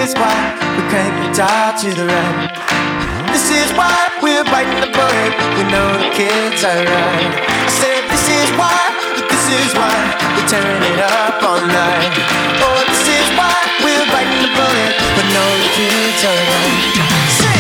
is why we crank the dial to the right. This is why we're biting the bullet. We know the kids are right. I said this is why we turn it up all night. Oh, this is why we're biting the bullet. We know the kids are right.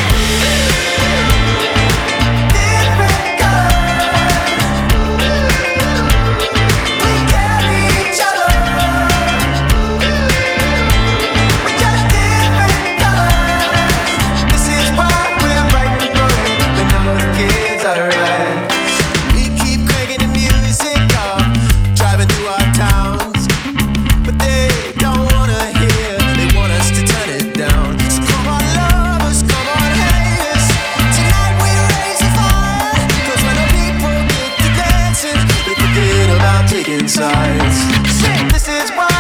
Sides. This is why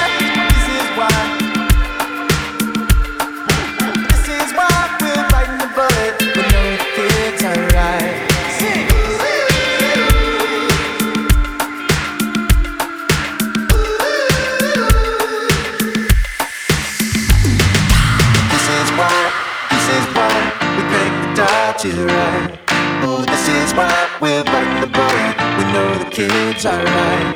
we're biting the bullet. We know the kids are right. This is why we crank the dial to the right. Oh, this is why we're biting the bullet. We know the kids are right.